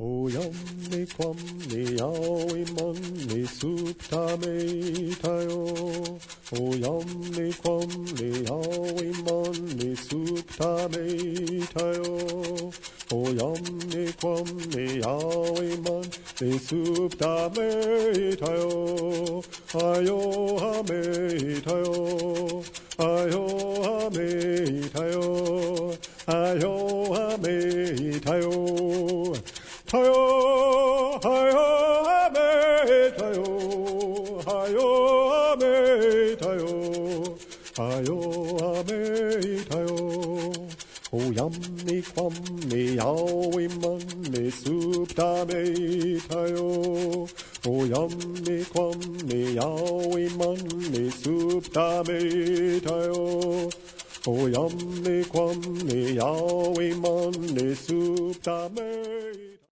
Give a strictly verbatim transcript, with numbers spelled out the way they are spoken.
O yummy quammy yowie munny soup tomato. O yummy quammy yowie munny soup tomato. O yummy quammy yowie munny soup tomato. Ayo hametayo. Ayo hametayo. Ayo hametayo. Tayo, hayo, ame, tayo, hayo, ame, tayo, hayo, ame, tayo. Oh, yummy, quammy, yowie, munny, soup, tomato. Oh, yummy, quammy, yowie, munny, soup, tomato. Oh, yummy, quammy, yowie, munny, soup, tomato.